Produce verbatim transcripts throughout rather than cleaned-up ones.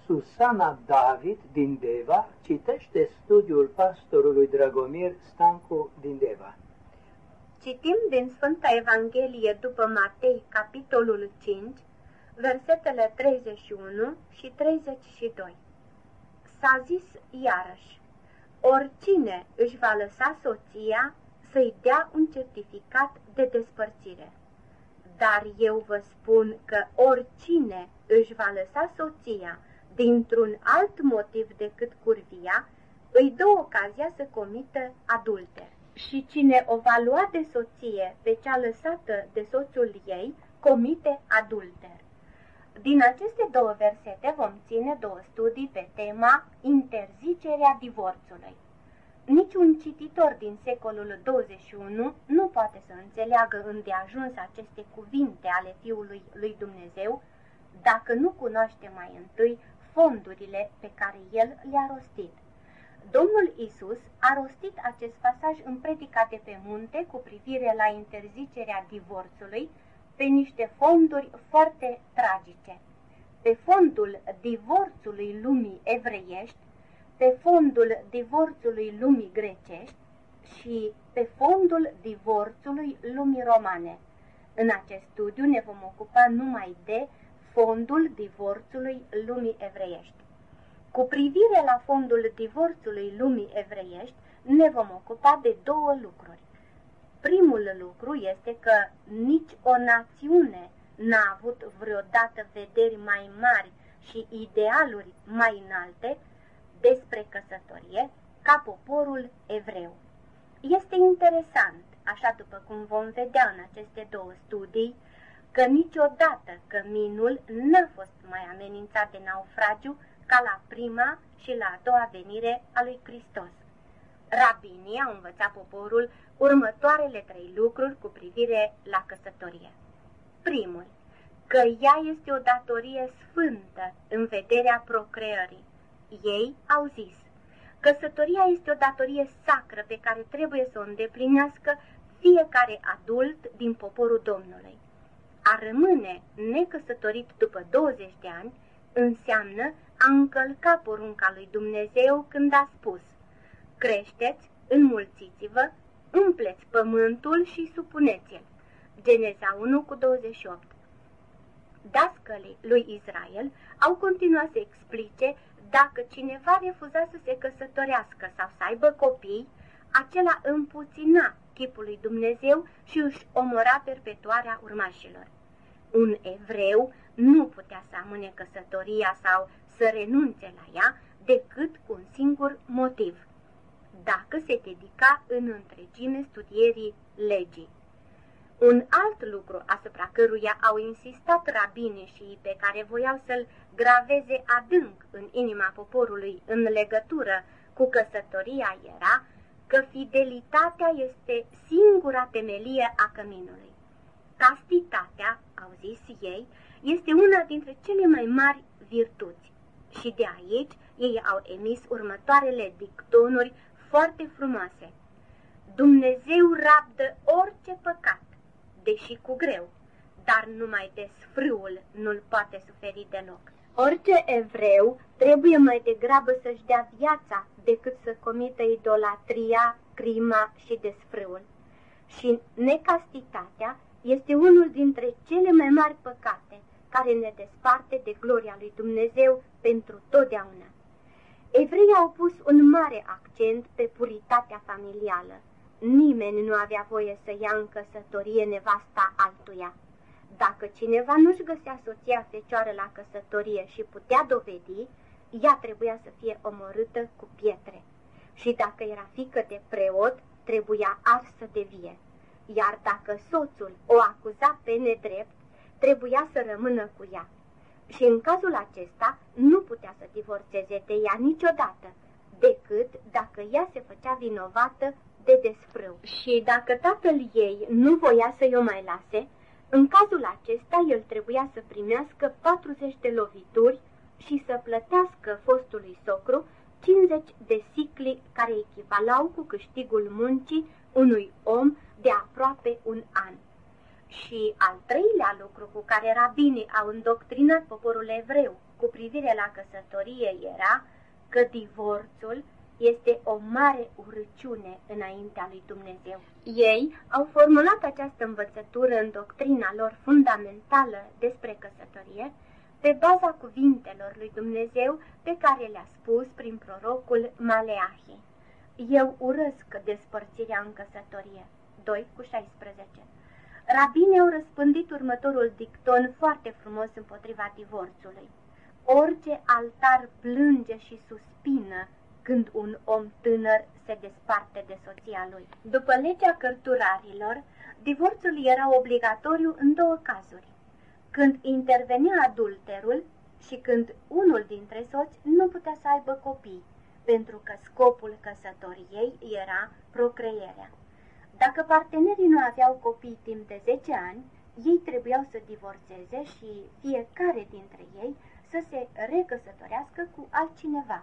Susana David din Deva citește studiul pastorului Dragomir Stancu din Deva. Citim din Sfânta Evanghelie după Matei, capitolul cinci, versetele treizeci și unu și treizeci și doi. S-a zis iarăși: oricine își va lăsa soția să-i dea un certificat de despărțire. Dar eu vă spun că oricine își va lăsa soția dintr-un alt motiv decât curvia, îi dă ocazia să comită adulter. Și cine o va lua de soție pe cea lăsată de soțul ei, comite adulter. Din aceste două versete vom ține două studii pe tema interzicerea divorțului. Niciun cititor din secolul douăzeci și unu nu poate să înțeleagă îndeajuns aceste cuvinte ale Fiului lui Dumnezeu dacă nu cunoaște mai întâi fondurile pe care El le-a rostit. Domnul Isus a rostit acest pasaj în predica de pe munte cu privire la interzicerea divorțului pe niște fonduri foarte tragice. Pe fondul divorțului lumii evreiești, pe fondul divorțului lumii grecești și pe fondul divorțului lumii romane. În acest studiu ne vom ocupa numai de fondul divorțului lumii evreiești. Cu privire la fondul divorțului lumii evreiești, ne vom ocupa de două lucruri. Primul lucru este că nici o națiune n-a avut vreodată vederi mai mari și idealuri mai înalte despre căsătorie ca poporul evreu. Este interesant, așa după cum vom vedea în aceste două studii, că niciodată căminul n-a fost mai amenințat de naufragiu ca la prima și la a doua venire a lui Hristos. Rabinii au învățat poporul următoarele trei lucruri cu privire la căsătorie. Primul, că ea este o datorie sfântă în vederea procreării. Ei au zis: căsătoria este o datorie sacră pe care trebuie să o îndeplinească fiecare adult din poporul Domnului. A rămâne necăsătorit după douăzeci de ani înseamnă a încălca porunca lui Dumnezeu când a spus: creșteți, înmulțiți-vă, umpleți pământul și supuneți-l. Geneza unu cu douăzeci și opt. Dascălii lui Israel au continuat să explice dacă cineva refuza să se căsătorească sau să aibă copii, acela împuțina chipul lui Dumnezeu și își omora perpetuarea urmașilor. Un evreu nu putea să amâne căsătoria sau să renunțe la ea decât cu un singur motiv: dacă se dedica în întregime studierii legii. Un alt lucru asupra căruia au insistat rabinii și pe care voiau să-l graveze adânc în inima poporului în legătură cu căsătoria era că fidelitatea este singura temelie a căminului. Castitatea, au zis ei, este una dintre cele mai mari virtuți. Și de aici ei au emis următoarele dictonuri foarte frumoase: Dumnezeu rabdă orice păcat, deși cu greu, dar numai desfrâul nu-l poate suferi deloc. Orice evreu trebuie mai degrabă să-și dea viața decât să comită idolatria, crima și desfrâul. Și necastitatea este unul dintre cele mai mari păcate care ne desparte de gloria lui Dumnezeu pentru totdeauna. Evreii au pus un mare accent pe puritatea familială. Nimeni nu avea voie să ia în căsătorie nevasta altuia. Dacă cineva nu-și găsea soția fecioară la căsătorie și putea dovedi, ea trebuia să fie omorâtă cu pietre. Și dacă era fiică de preot, trebuia arsă de vie. Iar dacă soțul o acuza pe nedrept, trebuia să rămână cu ea. Și în cazul acesta nu putea să divorțeze de ea niciodată, decât dacă ea se făcea vinovată de desfrâu. Și dacă tatăl ei nu voia să-i o mai lase, în cazul acesta el trebuia să primească patruzeci de lovituri și să plătească fostului socru cincizeci de sicli, care echivalau cu câștigul muncii unui om de aproape un an. Și al treilea lucru cu care rabinii au îndoctrinat poporul evreu cu privire la căsătorie era că divorțul este o mare urăciune înaintea lui Dumnezeu. Ei au formulat această învățătură în doctrina lor fundamentală despre căsătorie pe baza cuvintelor lui Dumnezeu pe care le-a spus prin prorocul Maleahi. Eu urăsc despărțirea în căsătorie. doi cu șaisprezece. Rabinii au răspândit următorul dicton foarte frumos împotriva divorțului. Orice altar plânge și suspină când un om tânăr se desparte de soția lui. După legea cărturarilor, divorțul era obligatoriu în două cazuri: când intervenea adulterul și când unul dintre soți nu putea să aibă copii, pentru că scopul căsătoriei era procreierea. Dacă partenerii nu aveau copii timp de zece ani, ei trebuiau să divorțeze și fiecare dintre ei să se recăsătorească cu altcineva.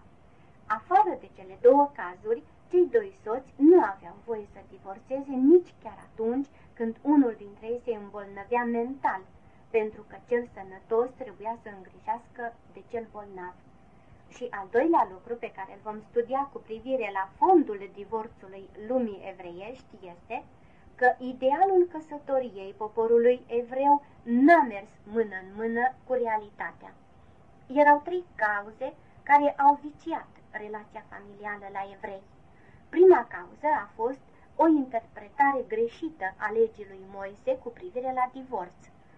Afară de cele două cazuri, cei doi soți nu aveau voie să divorțeze nici chiar atunci când unul dintre ei se îmbolnăvea mental, pentru că cel sănătos trebuia să îngrijească de cel bolnav. Și al doilea lucru pe care îl vom studia cu privire la fondul divorțului lumii evreiești este că idealul căsătoriei poporului evreu n-a mers mână în mână cu realitatea. Erau trei cauze care au viciat relația familială la evrei. Prima cauză a fost o interpretare greșită a legii lui Moise cu privire la divorț.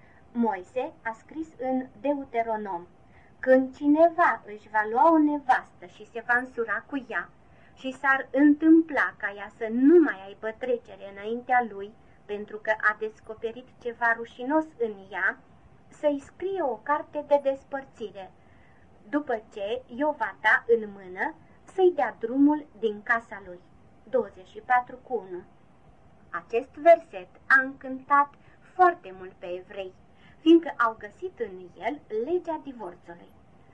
Moise a scris în Deuteronom: când cineva își va lua o nevastă și se va însura cu ea și s-ar întâmpla ca ea să nu mai aibă trecere înaintea lui pentru că a descoperit ceva rușinos în ea, să-i scrie o carte de despărțire, după ce i-o va da în mână să-i dea drumul din casa lui. douăzeci și patru cu unu. Acest verset a încântat foarte mult pe evrei, fiindcă au găsit în el legea divorțului.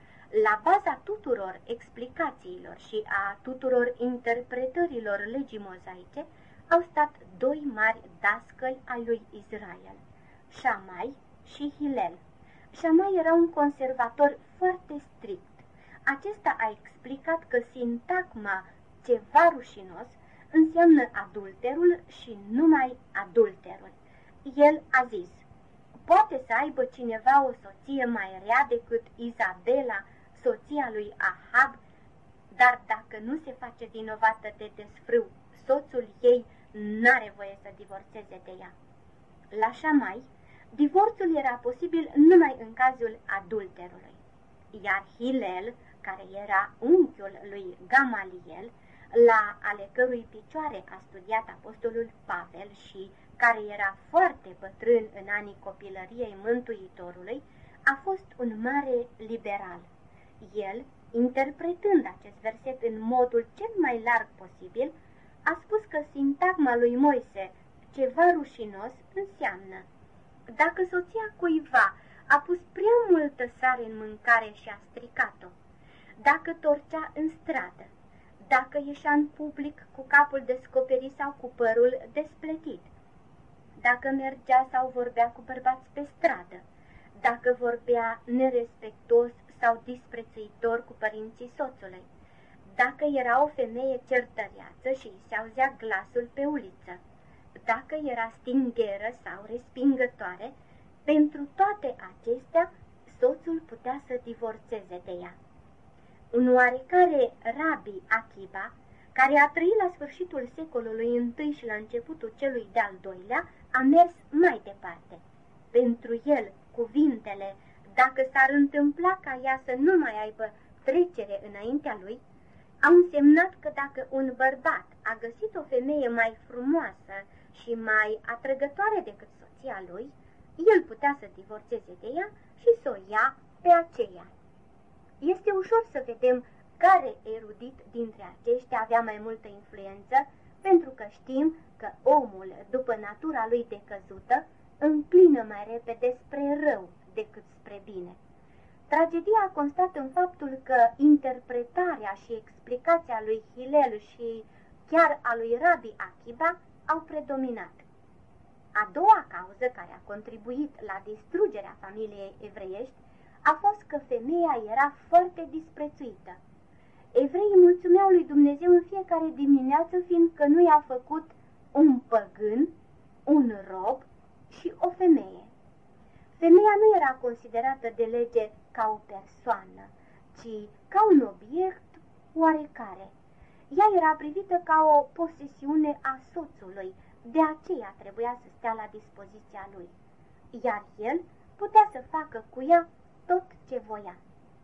La baza tuturor explicațiilor și a tuturor interpretărilor legii mozaice au stat doi mari dascăli ai lui Israel, Șamai și Hilel. Șamai era un conservator foarte strict. Acesta a explicat că sintagma ceva rușinos înseamnă adulterul și numai adulterul. El a zis: poate să aibă cineva o soție mai rea decât Izabela, soția lui Ahab, dar dacă nu se face vinovată de desfrâu, soțul ei n-are voie să divorțeze de ea. La Șamai, divorțul era posibil numai în cazul adulterului, iar Hilel, care era unchiul lui Gamaliel, la ale cărui picioare a studiat apostolul Pavel și care era foarte bătrân în anii copilăriei Mântuitorului, a fost un mare liberal. El, interpretând acest verset în modul cel mai larg posibil, a spus că sintagma lui Moise, ceva rușinos, înseamnă: dacă soția cuiva a pus prea multă sare în mâncare și a stricat-o, dacă torcea în stradă, dacă ieșea în public cu capul descoperit sau cu părul despletit, dacă mergea sau vorbea cu bărbați pe stradă, dacă vorbea nerespectos sau disprețuitor cu părinții soțului, dacă era o femeie certăreață și îi se auzea glasul pe uliță, dacă era stingheră sau respingătoare, pentru toate acestea soțul putea să divorțeze de ea. Un oarecare Rabi Akiba, care a trăit la sfârșitul secolului întâi și la începutul celui de-al doilea, a mers mai departe. Pentru el, cuvintele, dacă s-ar întâmpla ca ea să nu mai aibă trecere înaintea lui, au însemnat că dacă un bărbat a găsit o femeie mai frumoasă și mai atrăgătoare decât soția lui, el putea să divorțeze de ea și să o ia pe aceea. Este ușor să vedem care erudit dintre aceștia avea mai multă influență, pentru că știm că omul, după natura lui decăzută, înclină mai repede spre rău decât spre bine. Tragedia a constat în faptul că interpretarea și explicația lui Hilel și chiar a lui Rabi Akiba au predominat. A doua cauză care a contribuit la distrugerea familiei evreiești a fost că femeia era foarte disprețuită. Evreii mulțumeau lui Dumnezeu în fiecare dimineață, fiindcă nu i-a făcut un păgân, un rob și o femeie. Femeia nu era considerată de lege ca o persoană, ci ca un obiect oarecare. Ea era privită ca o posesiune a soțului, de aceea trebuia să stea la dispoziția lui, iar el putea să facă cu ea tot ce voia.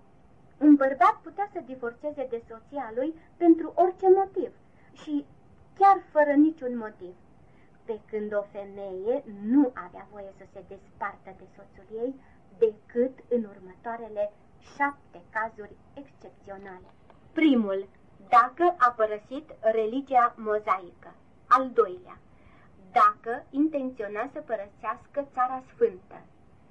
Un bărbat putea să divorțeze de soția lui pentru orice motiv și chiar fără niciun motiv, pe când o femeie nu avea voie să se despartă de soțul ei decât în următoarele șapte cazuri excepționale. Primul, dacă a părăsit religia mozaică. Al doilea, dacă intenționa să părăsească țara sfântă.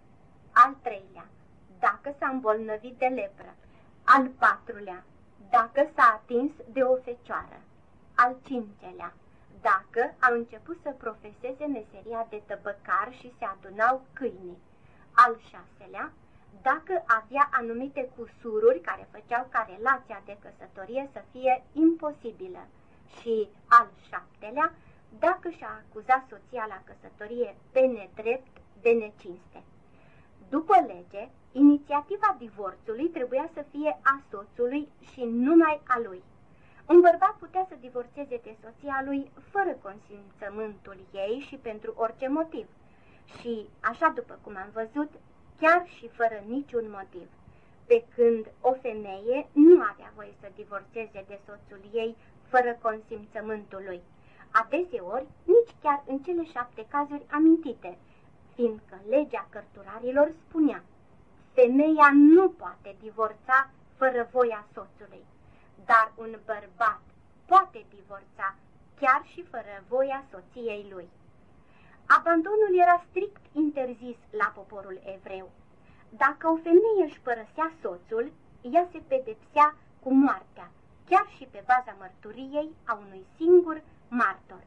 Al treilea, dacă s-a îmbolnăvit de lepră. Al patrulea, dacă s-a atins de o fecioară. Al cincelea, dacă a început să profeseze meseria de tăbăcar și se adunau câinii. Al șaselea, dacă avea anumite cusururi care făceau ca relația de căsătorie să fie imposibilă. Și al șaptelea, dacă și-a acuzat soția la căsătorie pe nedrept de necinste. După lege, inițiativa divorțului trebuia să fie a soțului și numai a lui. Un bărbat putea să divorțeze de soția lui fără consimțământul ei și pentru orice motiv. Și, așa după cum am văzut, chiar și fără niciun motiv. Pe când o femeie nu avea voie să divorțeze de soțul ei fără consimțământul lui. Adeseori, nici chiar în cele șapte cazuri amintite, fiindcă legea cărturarilor spunea: femeia nu poate divorța fără voia soțului, dar un bărbat poate divorța chiar și fără voia soției lui. Abandonul era strict interzis la poporul evreu. Dacă o femeie își părăsea soțul, ea se pedepsea cu moartea, chiar și pe baza mărturiei a unui singur martor.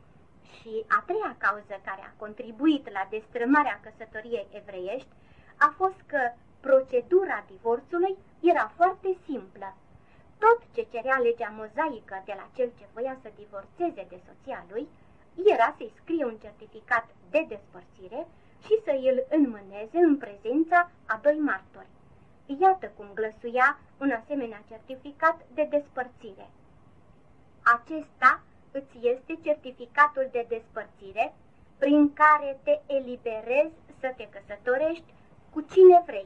Și a treia cauză care a contribuit la destrămarea căsătoriei evreiești a fost că procedura divorțului era foarte simplă. Tot ce cerea legea mozaică de la cel ce voia să divorțeze de soția lui era să-i scrie un certificat de despărțire și să îl înmâneze în prezența a doi martori. Iată cum glăsuia un asemenea certificat de despărțire. Acesta îți este certificatul de despărțire prin care te eliberezi să te căsătorești cu cine vrei.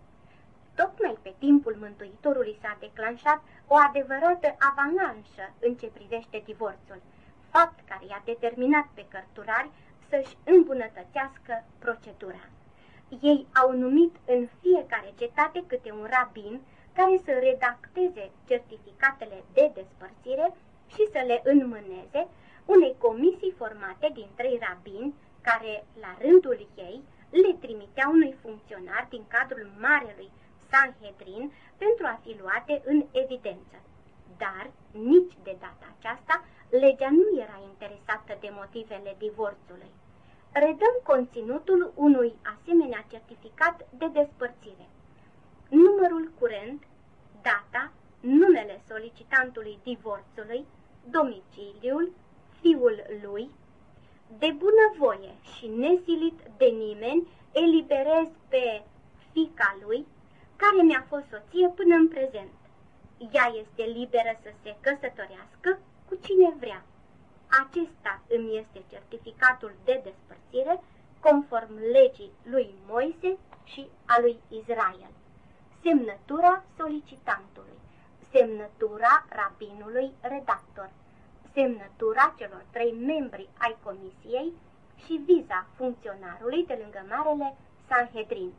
Tocmai pe timpul Mântuitorului s-a declanșat o adevărată avalanșă în ce privește divorțul, fapt care i-a determinat pe cărturari să-și îmbunătățească procedura. Ei au numit în fiecare cetate câte un rabin care să redacteze certificatele de despărțire și să le înmâneze unei comisii formate din trei rabini care, la rândul ei, le trimiteau unui funcționar din cadrul Marelui Sanhedrin pentru a fi luate în evidență. Dar, nici de data aceasta, legea nu era interesată de motivele divorțului. Redăm conținutul unui asemenea certificat de despărțire. Numărul curent, data, numele solicitantului divorțului, domiciliul, fiul lui. De bunăvoie și nesilit de nimeni, eliberez pe fiica lui, care mi-a fost soție până în prezent. Ea este liberă să se căsătorească cu cine vrea. Acesta îmi este certificatul de despărțire, conform legii lui Moise și a lui Israel. Semnătura solicitantului, semnătura rabinului redactor, semnătura celor trei membri ai comisiei și viza funcționarului de lângă Marele Sanhedrin.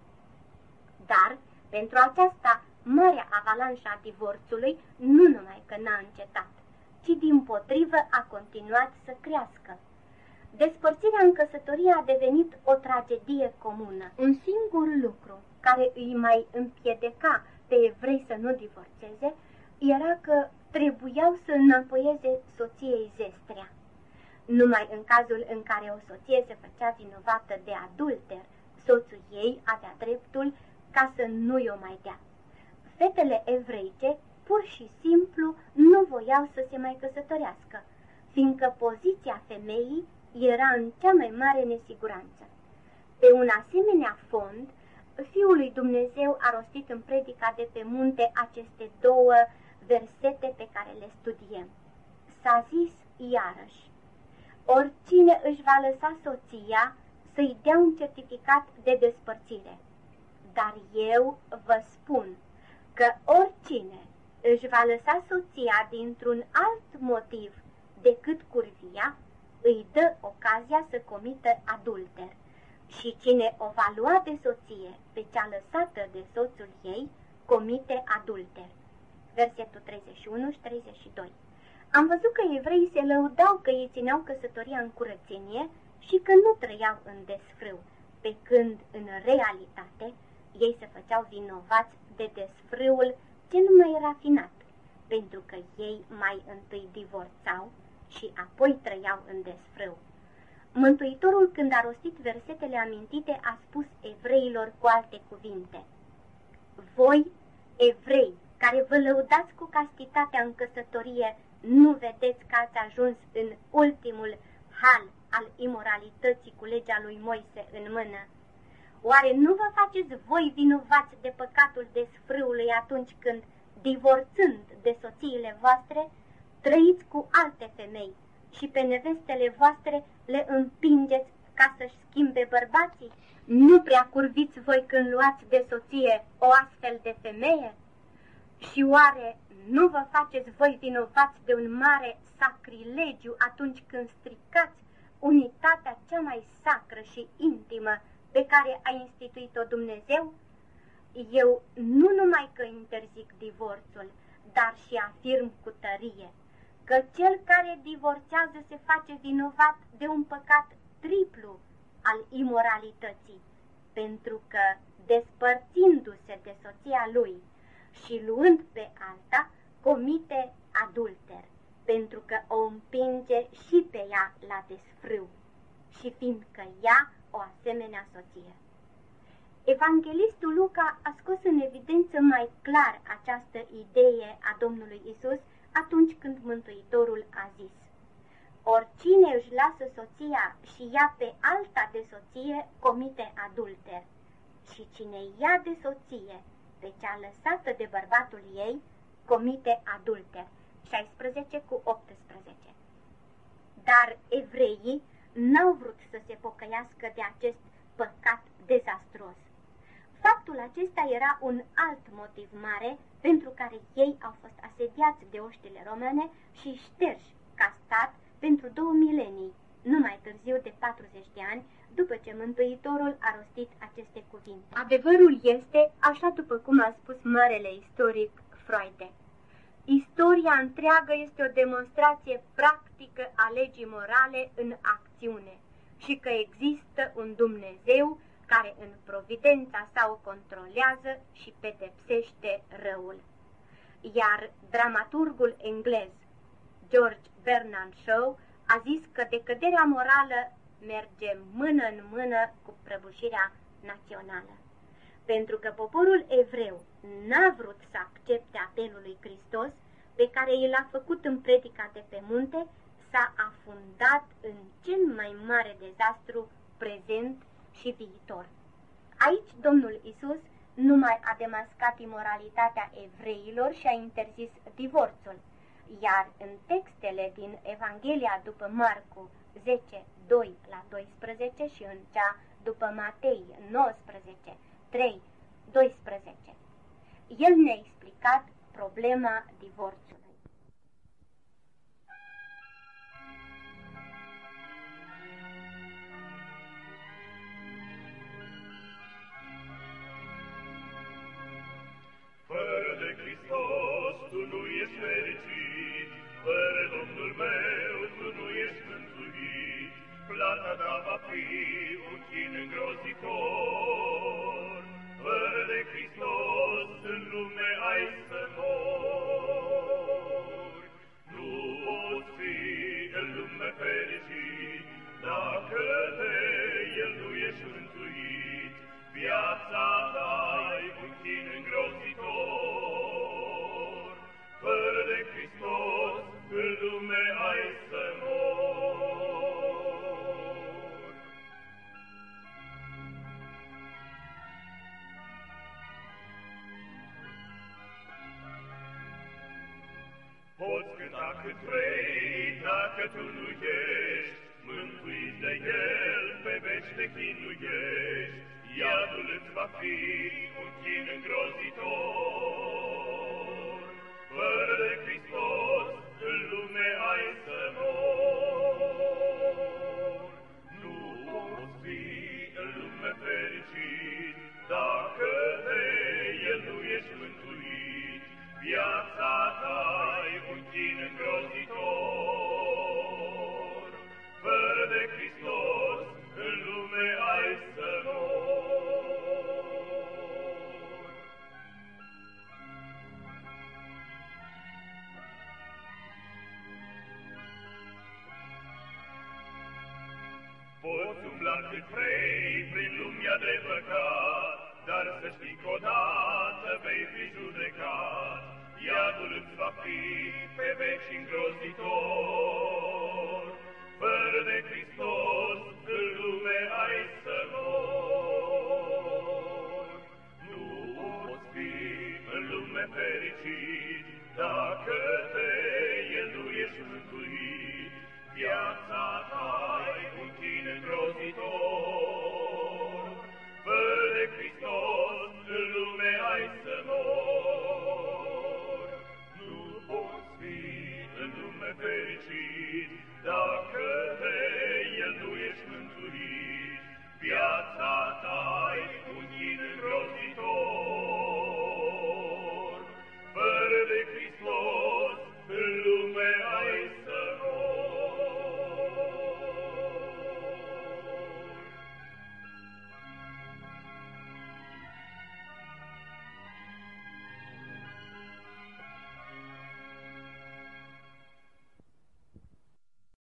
Dar, pentru aceasta, marea avalanșă a divorțului nu numai că n-a încetat, ci dimpotrivă a continuat să crească. Despărțirea în căsătorie a devenit o tragedie comună. Un singur lucru care îi mai împiedica pe evrei să nu divorțeze era că trebuiau să înapoieze soției zestrea. Numai în cazul în care o soție se făcea vinovată de adulter, soțul ei avea dreptul ca să nu-i o mai dea. Fetele evreice pur și simplu nu voiau să se mai căsătorească, fiindcă poziția femeii era în cea mai mare nesiguranță. Pe un asemenea fond, Fiul lui Dumnezeu a rostit în predica de pe munte aceste două versete pe care le studiem. S-a zis iarăși: oricine își va lăsa soția să-i dea un certificat de despărțire. Dar eu vă spun că oricine își va lăsa soția dintr-un alt motiv decât curvia, îi dă ocazia să comită adulter. Și cine o va lua de soție pe cea lăsată de soțul ei, comite adulter. Versetul treizeci și unu și treizeci și doi. Am văzut că evreii se lăudau că ei țineau căsătoria în curățenie și că nu trăiau în desfrâu, pe când, în realitate, ei se făceau vinovați de desfrâul cel mai rafinat, pentru că ei mai întâi divorțau și apoi trăiau în desfrâu. Mântuitorul, când a rostit versetele amintite, a spus evreilor cu alte cuvinte: voi, evrei, care vă lăudați cu castitatea în căsătorie, nu vedeți că ați ajuns în ultimul hal al imoralității cu legea lui Moise în mână? Oare nu vă faceți voi vinovați de păcatul desfrâului atunci când, divorțând de soțiile voastre, trăiți cu alte femei și pe nevestele voastre le împingeți ca să-și schimbe bărbații? Nu prea curviți voi când luați de soție o astfel de femeie? Și oare nu vă faceți voi vinovați de un mare sacrilegiu atunci când stricați unitatea cea mai sacră și intimă pe care a instituit-o Dumnezeu? Eu nu numai că interzic divorțul, dar și afirm cu tărie că cel care divorțează se face vinovat de un păcat triplu al imoralității, pentru că, despărțindu-se de soția lui și luând pe alta, comite adulter, pentru că o împinge și pe ea la desfrâu, și fiindcă ea o asemenea soție. Evanghelistul Luca a scos în evidență mai clar această idee a Domnului Isus atunci când Mântuitorul a zis: oricine își lasă soția și ia pe alta de soție, comite adulter, și cine ia de soție pe cea lăsată de bărbatul ei, comite adulter. șaisprezece cu optsprezece. Dar evreii n-au vrut să se pocăiască de acest păcat dezastruos. Faptul acesta era un alt motiv mare pentru care ei au fost asediați de oștile romane și șterși ca stat pentru două milenii, nu mai târziu de patruzeci de ani, după ce Mântuitorul a rostit aceste cuvinte. Adevărul este, așa după cum a spus marele istoric Freude: istoria întreagă este o demonstrație practică a legii morale în acțiune și că există un Dumnezeu care în providența sa o controlează și pedepsește răul. Iar dramaturgul englez George Bernard Shaw a zis că decăderea morală merge mână în mână cu prăbușirea națională. Pentru că poporul evreu n-a vrut să accepte apelul lui Hristos, pe care i l-a făcut în predica de pe munte, s-a afundat în cel mai mare dezastru prezent și viitor. Aici Domnul Isus nu mai a demascat imoralitatea evreilor și a interzis divorțul, iar în textele din Evanghelia după Marcu zece, doi la doisprezece și în cea după Matei nouăsprezece, trei, doisprezece, el ne-a explicat problema divorțului. Fără de Hristos tu nu ești fericit, fără Domnul meu tu nu ești mântuit, plata ta va fi un chin îngrozitor. Fără de Hristos în lume ai să mori. așa cât vrei, dacă tu nu ești mântuit de El, pe veci te chinuiești, iadul îți va fi un chin îngrozitor. Fără de Hristos în lume ai să mori. Nu poți fi în lume fericit dacă de El nu ești mântuit. Viața ta-i un chin îngrozitor. Fără de Hristos în lume ai să mori. Poți umbla cât vrei prin lumea de păcat, dar să știi că odată vei fi judecat. Iadul îți va fi pe veci îngrozitor. Fără de Hristos în lume ai să mori. Nu poți fi în lume fericit dacă